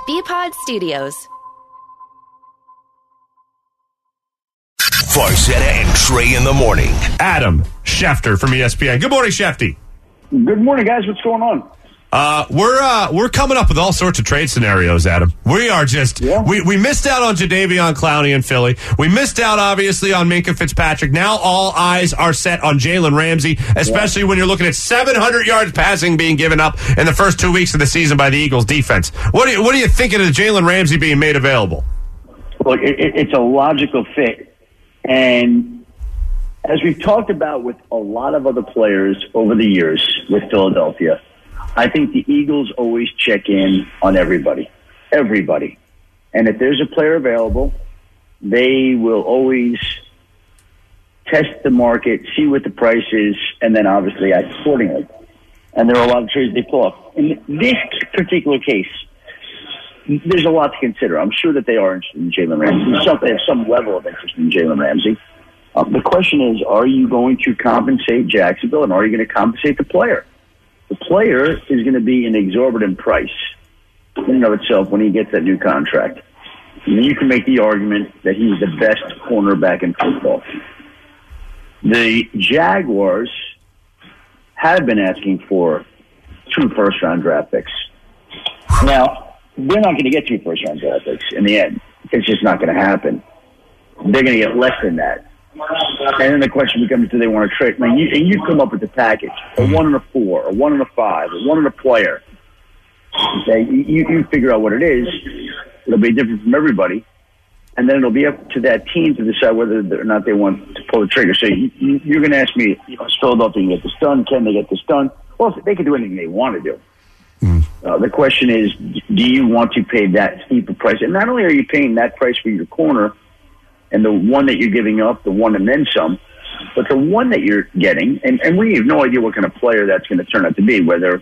BPod Studios. Farzetta and Trey in the morning. Adam Schefter from ESPN. Good morning, Shefty. Good morning, guys. What's going on? We're coming up with all sorts of trade scenarios, Adam. We are just we missed out on Jadeveon Clowney in Philly. We missed out, obviously, on Minkah Fitzpatrick. Now all eyes are set on Jalen Ramsey, especially when you're looking at 700 yards passing being given up in the first 2 weeks of the season by the Eagles defense. What are you thinking of Jalen Ramsey being made available? Look, it's a logical fit, and as we've talked about with a lot of other players over the years with Philadelphia, I think the Eagles always check in on everybody. And if there's a player available, they will always test the market, see what the price is, and then obviously act accordingly. And there are a lot of trades they pull off. In this particular case, there's a lot to consider. I'm sure that they are interested in Jalen Ramsey. They have some level of interest in Jalen Ramsey. The question is, are you going to compensate Jacksonville, and are you going to compensate the player? The player is going to be an exorbitant price in and of itself when he gets that new contract. And you can make the argument that he's the best cornerback in football. The Jaguars have been asking for 2 first-round draft picks. Now, they're not going to get 2 first-round draft picks in the end. It's just not going to happen. They're going to get less than that. And then the question becomes, do they want to trade? And you come up with the package, a 1 and a 4, a 1 and a 5, a 1 and a player. Okay, you figure out what it is. It'll be different from everybody. And then it'll be up to that team to decide whether or not they want to pull the trigger. So you're going to ask me, is Philadelphia can get this done? Can they get this done? Well, they can do anything they want to do. The question is, do you want to pay that steep a price? And not only are you paying that price for your corner, and the one that you're giving up, the one and then some, but the one that you're getting, and we have no idea what kind of player that's going to turn out to be, whether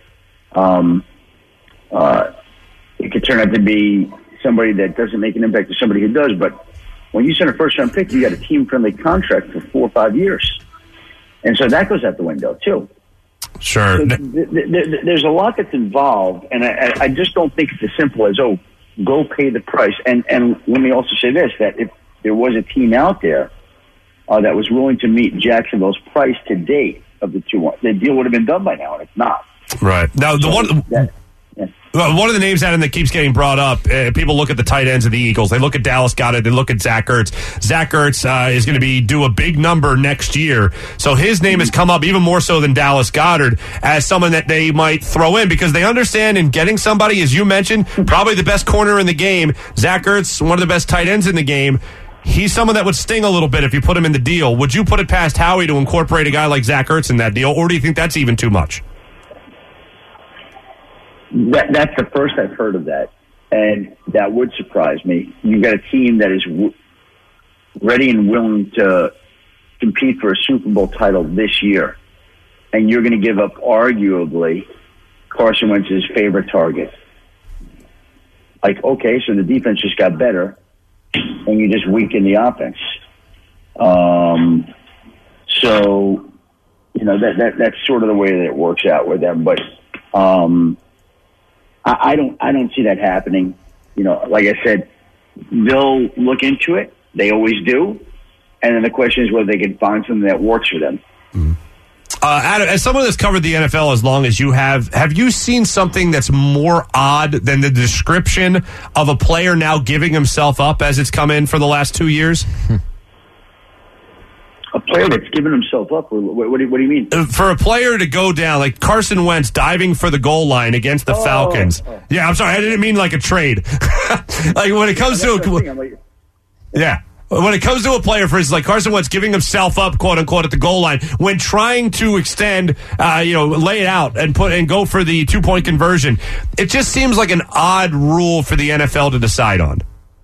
it could turn out to be somebody that doesn't make an impact to somebody who does. But when you send a first-round pick, you got a team-friendly contract for 4 or 5 years. And so that goes out the window, too. Sure. So there's a lot that's involved, and I just don't think it's as simple as, go pay the price. And let me also say this, that if there was a team out there that was willing to meet Jacksonville's price to date of the 2, the deal would have been done by now, and it's not. Right. Now, one of the names, Adam, that keeps getting brought up, people look at the tight ends of the Eagles. They look at Dallas Goedert. They look at Zach Ertz. Zach Ertz is going to do a big number next year. So his name has come up even more so than Dallas Goedert as someone that they might throw in because they understand in getting somebody, as you mentioned, probably the best corner in the game. Zach Ertz, one of the best tight ends in the game. He's someone that would sting a little bit if you put him in the deal. Would you put it past Howie to incorporate a guy like Zach Ertz in that deal, or do you think that's even too much? That's the first I've heard of that, and that would surprise me. You've got a team that is ready and willing to compete for a Super Bowl title this year, and you're going to give up arguably Carson Wentz's favorite target. Like, okay, so the defense just got better, and you just weaken the offense. So, that's sort of the way that it works out with them, but I don't see that happening. Like I said, they'll look into it. They always do. And then the question is whether they can find something that works for them. Adam, as someone that's covered the NFL as long as you have you seen something that's more odd than the description of a player now giving himself up as it's come in for the last 2 years? A player that's given himself up? What do you mean? For a player to go down, like Carson Wentz diving for the goal line against the Falcons. Yeah, I'm sorry, I didn't mean like a trade. Like when it comes to when it comes to a player, for instance, like Carson Wentz giving himself up, quote unquote, at the goal line when trying to extend, lay it out and go for the 2-point conversion, it just seems like an odd rule for the NFL to decide on.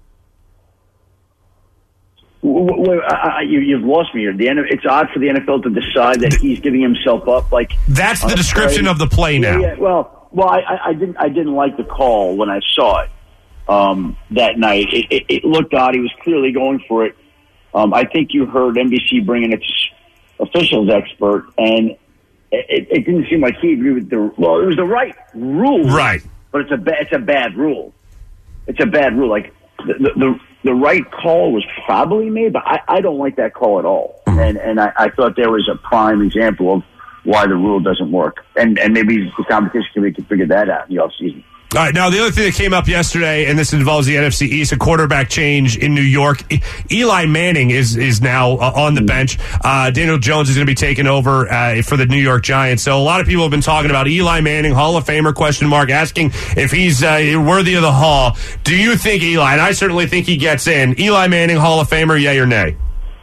You've lost me here. It's odd for the NFL to decide that he's giving himself up. Like that's the description of the play now. Yeah. Well, I didn't like the call when I saw it that night. It looked odd. He was clearly going for it. I think you heard NBC bring in its officials expert, and it didn't seem like he agreed with it was the right rule, right? But it's a bad rule. it's a bad rule. Like the right call was probably made, but I don't like that call at all. And I thought there was a prime example of why the rule doesn't work. And maybe the competition committee can figure that out in the offseason. All right, now the other thing that came up yesterday, and this involves the NFC East, a quarterback change in New York. Eli Manning is now on the bench. Daniel Jones is going to be taking over for the New York Giants. So a lot of people have been talking about Eli Manning, Hall of Famer, asking if he's worthy of the Hall. Do you think Eli, and I certainly think he gets in, Eli Manning, Hall of Famer, yay or nay?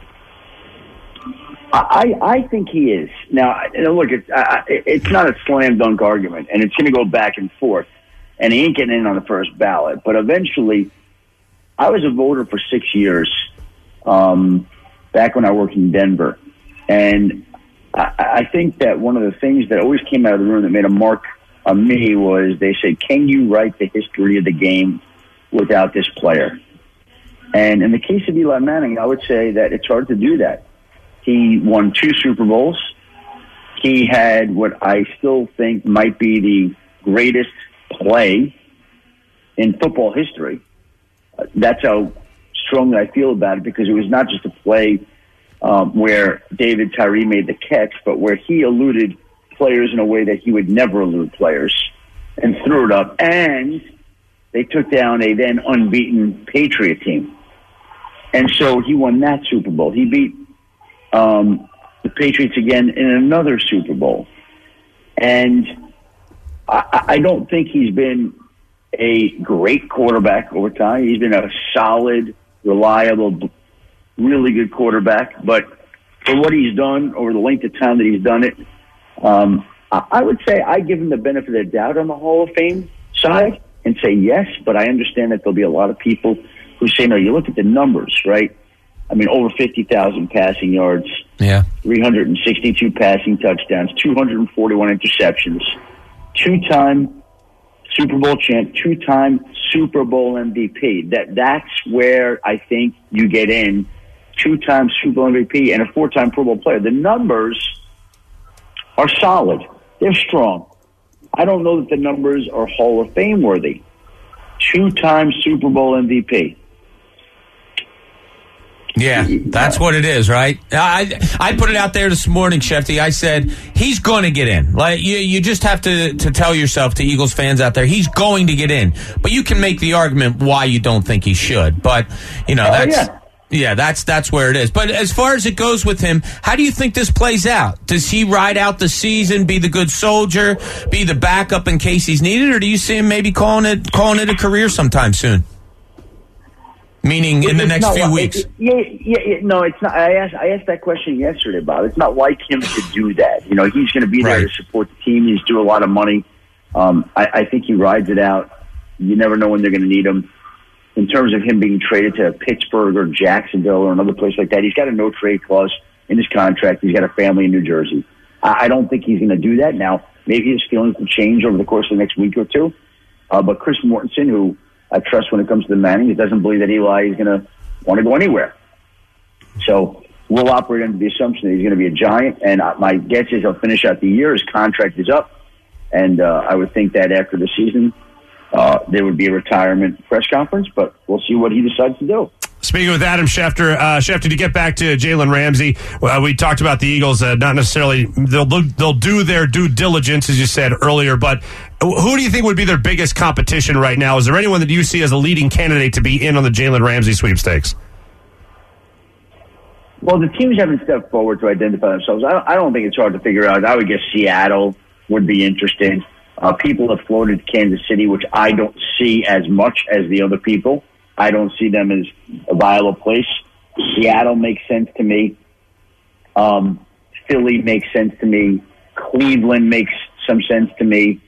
I think he is. Now, look, it's not a slam dunk argument, and it's going to go back and forth. And he ain't getting in on the first ballot. But eventually, I was a voter for 6 years back when I worked in Denver. And I think that one of the things that always came out of the room that made a mark on me was they said, can you write the history of the game without this player? And in the case of Eli Manning, I would say that it's hard to do that. He won 2 Super Bowls. He had what I still think might be the greatest play in football history. That's how strongly I feel about it, because it was not just a play where David Tyree made the catch, but where he eluded players in a way that he would never elude players and threw it up. And they took down a then unbeaten Patriot team. And so he won that Super Bowl. He beat the Patriots again in another Super Bowl. And I don't think he's been a great quarterback over time. He's been a solid, reliable, really good quarterback. But for what he's done over the length of time that he's done it, I would say I give him the benefit of the doubt on the Hall of Fame side and say yes, but I understand that there'll be a lot of people who say no. You look at the numbers, right? I mean, over 50,000 passing yards, 362 passing touchdowns, 241 interceptions. 2-time Super Bowl champ, 2-time Super Bowl MVP. That's where I think you get in. 2-time Super Bowl MVP and a 4-time Pro Bowl player. The numbers are solid. They're strong. I don't know that the numbers are Hall of Fame worthy. 2-time Super Bowl MVP. Yeah, that's what it is, right? I put it out there this morning, Shefty. I said he's going to get in. Like you just have to tell yourself, to Eagles fans out there, he's going to get in. But you can make the argument why you don't think he should. But that's where it is. But as far as it goes with him, how do you think this plays out? Does he ride out the season, be the good soldier, be the backup in case he's needed, or do you see him maybe calling it a career sometime soon? Meaning in the next few weeks. No, it's not. I asked that question yesterday, Bob. It's not like him to do that. You know, he's going to be there to support the team. He's due a lot of money. I think he rides it out. You never know when they're going to need him. In terms of him being traded to Pittsburgh or Jacksonville or another place like that, he's got a no-trade clause in his contract. He's got a family in New Jersey. I don't think he's going to do that. Now, maybe his feelings will change over the course of the next week or two. But Chris Mortensen, who I trust when it comes to the Manning, he doesn't believe that Eli is going to want to go anywhere. So we'll operate under the assumption that he's going to be a Giant, and my guess is he'll finish out the year. His contract is up, and I would think that after the season there would be a retirement press conference, but we'll see what he decides to do. Speaking with Adam Schefter, Schefter, to get back to Jalen Ramsey, we talked about the Eagles. Not necessarily they'll do their due diligence, as you said earlier, but who do you think would be their biggest competition right now? Is there anyone that you see as a leading candidate to be in on the Jalen Ramsey sweepstakes? Well, the teams haven't stepped forward to identify themselves. I don't think it's hard to figure out. I would guess Seattle would be interested. People have floated Kansas City, which I don't see as much as the other people. I don't see them as a viable place. Seattle makes sense to me. Philly makes sense to me. Cleveland makes some sense to me.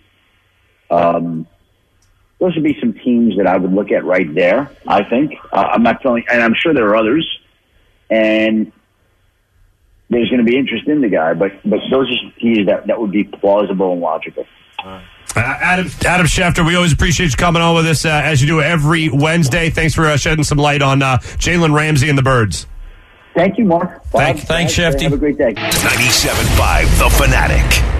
Those would be some teams that I would look at right there, I think. I'm not telling, and I'm sure there are others, and there's going to be interest in the guy, but those are some teams that would be plausible and logical. Adam Schefter, we always appreciate you coming on with us as you do every Wednesday. Thanks for shedding some light on Jalen Ramsey and the Birds. Thank you, Mark. Thanks, Shefty. Have a great day. 97.5 The Fanatic.